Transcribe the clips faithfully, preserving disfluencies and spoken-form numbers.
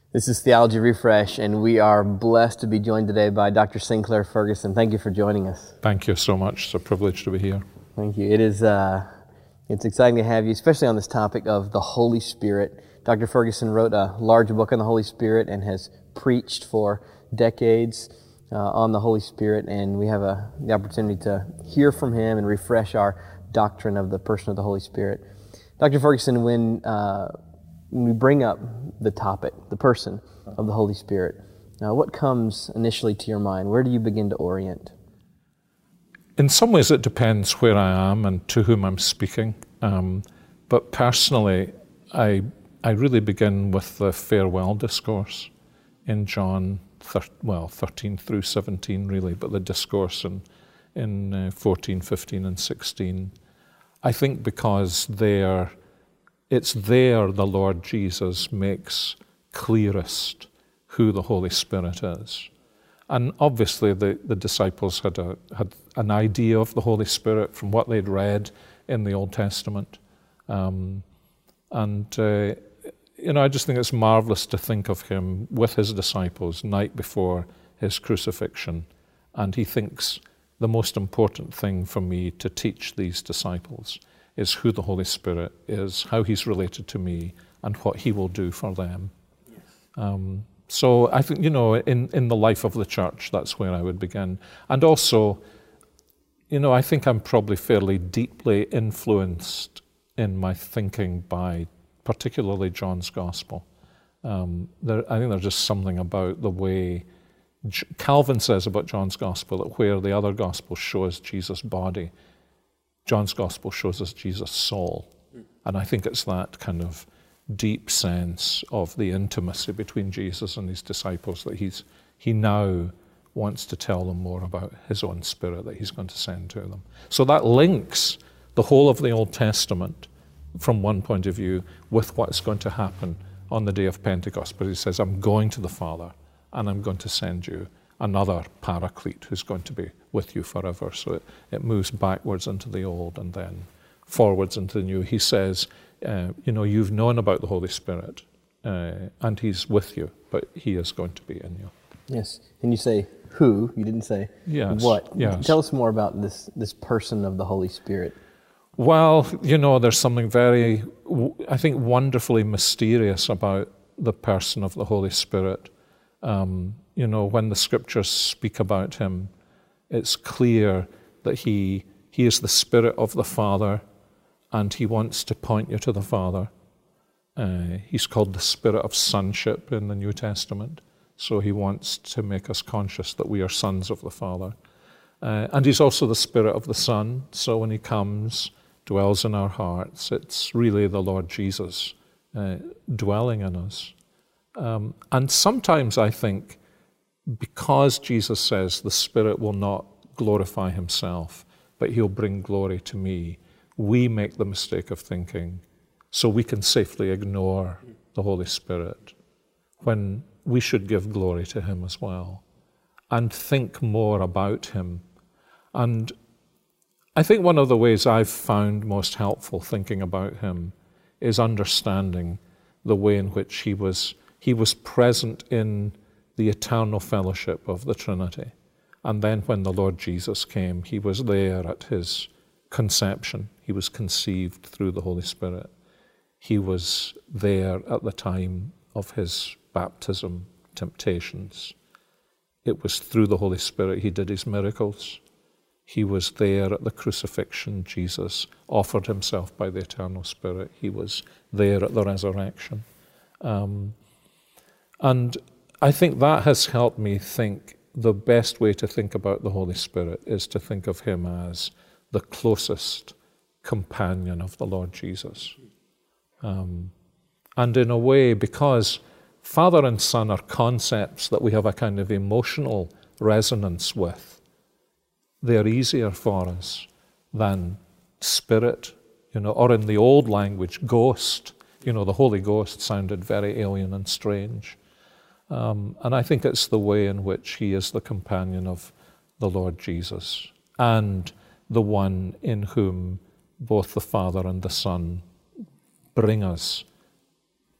This is Theology Refresh, and we are blessed to be joined today by Doctor Sinclair Ferguson. Thank you for joining us. Thank you so much. It's a privilege to be here. Thank you. It is uh, it's exciting to have you, especially on this topic of the Holy Spirit. Doctor Ferguson wrote a large book on the Holy Spirit and has preached for decades uh, on the Holy Spirit, and we have a, the opportunity to hear from him and refresh our doctrine of the person of the Holy Spirit. Doctor Ferguson, when uh, When we bring up the topic, the person of the Holy Spirit, uh, what comes initially to your mind? Where do you begin to orient? In some ways it depends where I am and to whom I'm speaking. Um, but personally, I I really begin with the farewell discourse in John, thir- well, thirteen through seventeen really, but the discourse in, in uh, fourteen, fifteen, and sixteen. I think because they're It's there the Lord Jesus makes clearest who the Holy Spirit is. And obviously the, the disciples had a, had an idea of the Holy Spirit from what they'd read in the Old Testament. Um, and, uh, you know, I just think it's marvelous to think of him with his disciples night before his crucifixion. And he thinks the most important thing for me to teach these disciples is who the Holy Spirit is, how he's related to me, and what he will do for them. Yes. Um, so I think, you know, in, in the life of the church, that's where I would begin. And also, you know, I think I'm probably fairly deeply influenced in my thinking by particularly John's Gospel. Um, there, I think there's just something about the way J- Calvin says about John's Gospel, that where the other Gospels show us Jesus' body, John's Gospel shows us Jesus' soul. And I think it's that kind of deep sense of the intimacy between Jesus and his disciples that he's he now wants to tell them more about his own Spirit that he's going to send to them. So that links the whole of the Old Testament from one point of view with what's going to happen on the day of Pentecost. But he says, I'm going to the Father and I'm going to send you another paraclete who's going to be with you forever. So it, it moves backwards into the old and then forwards into the new. He says, uh, you know, you've known about the Holy Spirit uh, and he's with you, but he is going to be in you. Yes. And you say who, you didn't say yes. what. Yes. Tell us more about this, this person of the Holy Spirit. Well, you know, there's something very, I think, wonderfully mysterious about the person of the Holy Spirit. Um, you know, when the scriptures speak about him, it's clear that he he is the Spirit of the Father, and he wants to point you to the Father. Uh, he's called the Spirit of Sonship in the New Testament, so he wants to make us conscious that we are sons of the Father. Uh, and he's also the Spirit of the Son, so when he comes, dwells in our hearts, it's really the Lord Jesus uh, dwelling in us. Um, and sometimes I think, because Jesus says the Spirit will not glorify himself, but he'll bring glory to me, we make the mistake of thinking, so we can safely ignore the Holy Spirit, when we should give glory to him as well, and think more about him. And I think one of the ways I've found most helpful thinking about him is understanding the way in which he was he was present in the eternal fellowship of the Trinity. And then when the Lord Jesus came, he was there at his conception. He was conceived through the Holy Spirit. He was there at the time of his baptism, temptations. It was through the Holy Spirit he did his miracles. He was there at the crucifixion. Jesus offered himself by the eternal Spirit. He was there at the resurrection. Um, and I think that has helped me think the best way to think about the Holy Spirit is to think of him as the closest companion of the Lord Jesus. Um, and in a way, because Father and Son are concepts that we have a kind of emotional resonance with, they're easier for us than Spirit, you know, or in the old language, Ghost. You know, the Holy Ghost sounded very alien and strange. Um, and I think it's the way in which he is the companion of the Lord Jesus and the one in whom both the Father and the Son bring us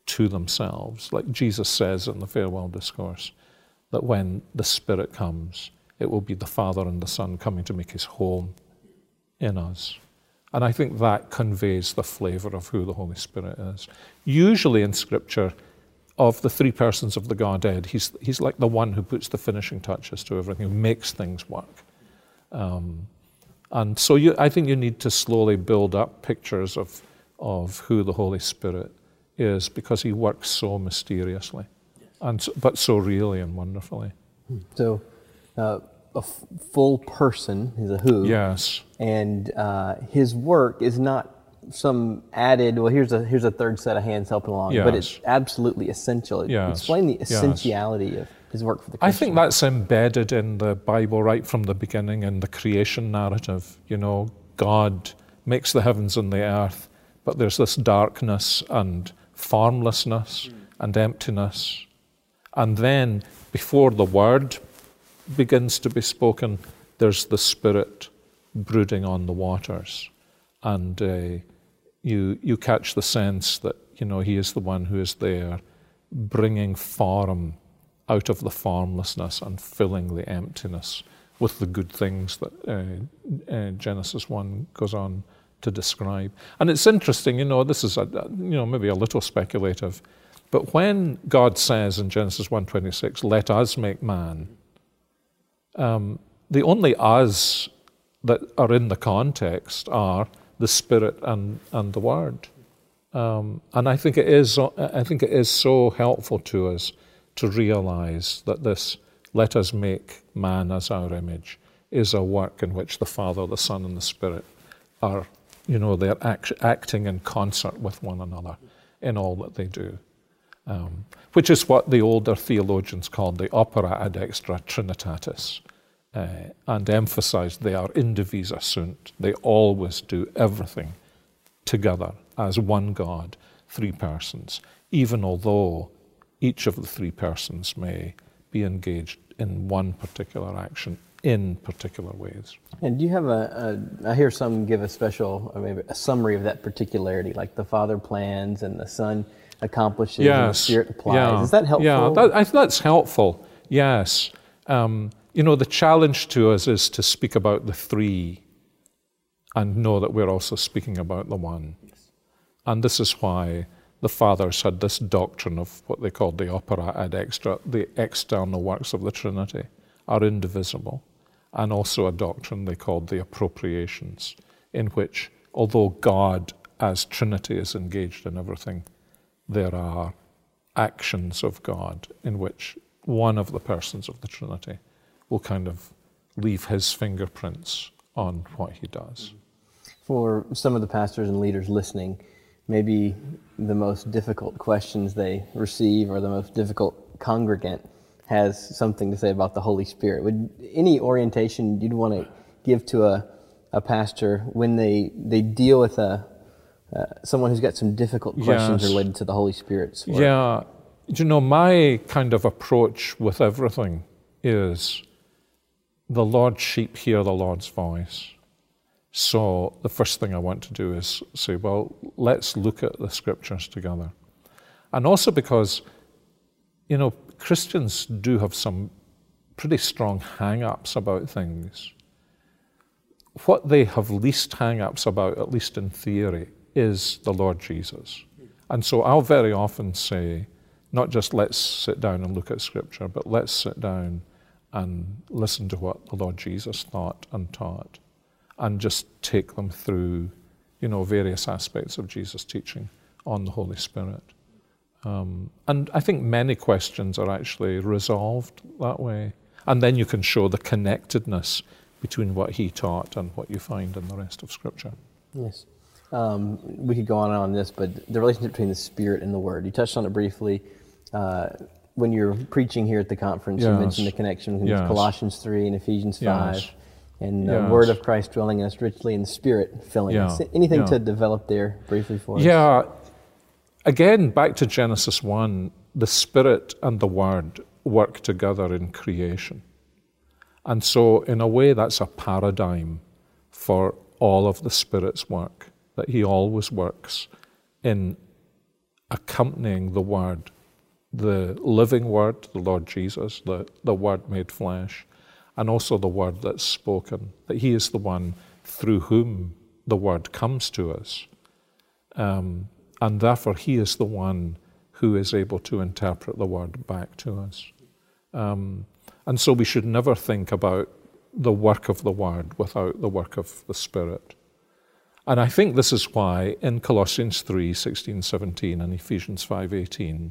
to themselves. Like Jesus says in the farewell discourse, that when the Spirit comes, it will be the Father and the Son coming to make his home in us. And I think that conveys the flavor of who the Holy Spirit is. Usually in Scripture, of the three persons of the Godhead, he's, he's like the one who puts the finishing touches to everything, who makes things work. Um, and so you, I think you need to slowly build up pictures of, of who the Holy Spirit is, because he works so mysteriously, and so, but so really and wonderfully. So uh, a f- full person is a who. Yes. And uh, his work is not some added, well, here's a here's a third set of hands helping along, yes. but it's absolutely essential. Yes. Explain the essentiality yes. of his work for the Christian. I think that's embedded in the Bible right from the beginning, in the creation narrative. You know, God makes the heavens and the earth, but there's this darkness and formlessness mm. and emptiness. And then, before the word begins to be spoken, there's the Spirit brooding on the waters. And uh, you you catch the sense that, you know, he is the one who is there, bringing form out of the formlessness and filling the emptiness with the good things that uh, uh, Genesis one goes on to describe. And it's interesting, you know, this is, a, you know, maybe a little speculative, but when God says in Genesis one twenty-six, let us make man, um, the only us that are in the context are the Spirit and, and the Word. Um, and I think it is I think it is so helpful to us to realize that this let us make man as our image is a work in which the Father, the Son, and the Spirit are, you know, they're act, acting in concert with one another in all that they do. Um, which is what the older theologians called the opera ad extra trinitatis, uh, and emphasized they are indivisa sunt. They always do everything together as one God, three persons, even although each of the three persons may be engaged in one particular action in particular ways. And do you have a, a I hear some give a special, or maybe a summary of that particularity, like the Father plans and the Son accomplishes yes. and the Spirit applies. Yeah. Is that helpful? Yeah, that, I, that's helpful, yes. Um, you know, the challenge to us is to speak about the three and know that we're also speaking about the one. Yes. And this is why the Fathers had this doctrine of what they called the opera ad extra, the external works of the Trinity are indivisible, and also a doctrine they called the appropriations, in which, although God as Trinity is engaged in everything, there are actions of God in which one of the persons of the Trinity will kind of leave his fingerprints on what he does. For some of the pastors and leaders listening, maybe the most difficult questions they receive or the most difficult congregant has something to say about the Holy Spirit. Would any orientation you'd want to give to a, a pastor when they, they deal with a uh, someone who's got some difficult questions yes. related to the Holy Spirit's work? Yeah, you know, my kind of approach with everything is the Lord's sheep hear the Lord's voice. So the first thing I want to do is say, well, let's look at the Scriptures together. And also because, you know, Christians do have some pretty strong hang-ups about things. What they have least hang-ups about, at least in theory, is the Lord Jesus. And so I'll very often say, not just let's sit down and look at Scripture, but let's sit down and listen to what the Lord Jesus thought and taught, and just take them through, you know, various aspects of Jesus' teaching on the Holy Spirit. Um, and I think many questions are actually resolved that way. And then you can show the connectedness between what he taught and what you find in the rest of Scripture. Yes. Um, we could go on and on this, but the relationship between the Spirit and the Word. You touched on it briefly. Uh, when you're preaching here at the conference, yes. you mentioned the connection between yes. Colossians three and Ephesians five. Yes. And the yes. Word of Christ dwelling in us richly and the Spirit filling yeah. us. Anything yeah. to develop there briefly for us? Yeah. Again, back to Genesis one, the Spirit and the Word work together in creation. And so, in a way, that's a paradigm for all of the Spirit's work, that he always works in accompanying the Word, the living Word, the Lord Jesus, the, the Word made flesh, and also the Word that's spoken, that he is the one through whom the Word comes to us. Um, and therefore he is the one who is able to interpret the Word back to us. Um, and so we should never think about the work of the Word without the work of the Spirit. And I think this is why in Colossians three, sixteen, seventeen and Ephesians five, eighteen,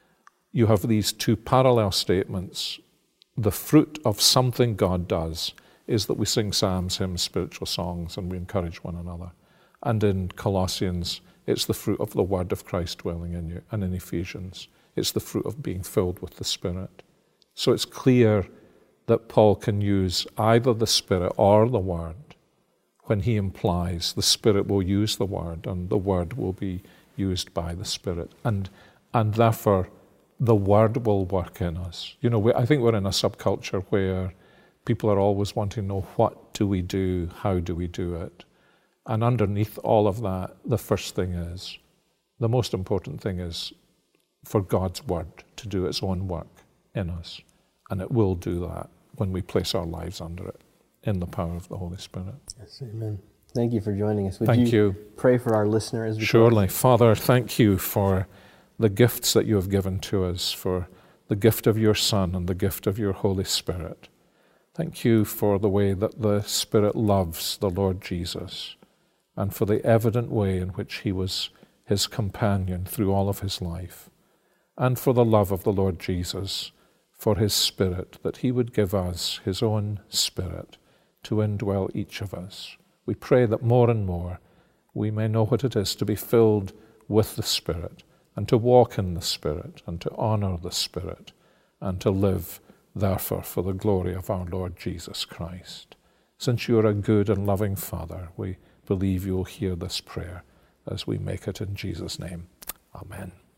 you have these two parallel statements. The fruit of something God does is that we sing psalms, hymns, spiritual songs, and we encourage one another. And in Colossians, it's the fruit of the Word of Christ dwelling in you. And in Ephesians, it's the fruit of being filled with the Spirit. So it's clear that Paul can use either the Spirit or the Word when he implies the Spirit will use the Word and the Word will be used by the Spirit. And, and therefore, the Word will work in us. You know, we, I think we're in a subculture where people are always wanting to know, what do we do? How do we do it? And underneath all of that, the first thing is, the most important thing is for God's Word to do its own work in us. And it will do that when we place our lives under it in the power of the Holy Spirit. Yes, amen. Thank you for joining us. Would Thank you, you pray for our listeners? Surely. Father, thank you for the gifts that you have given to us, for the gift of your Son and the gift of your Holy Spirit. Thank you for the way that the Spirit loves the Lord Jesus and for the evident way in which he was his companion through all of his life, and for the love of the Lord Jesus, for his Spirit, that he would give us his own Spirit to indwell each of us. We pray that more and more we may know what it is to be filled with the Spirit, and to walk in the Spirit, and to honor the Spirit, and to live, therefore, for the glory of our Lord Jesus Christ. Since you are a good and loving Father, we believe you will hear this prayer as we make it in Jesus' name. Amen.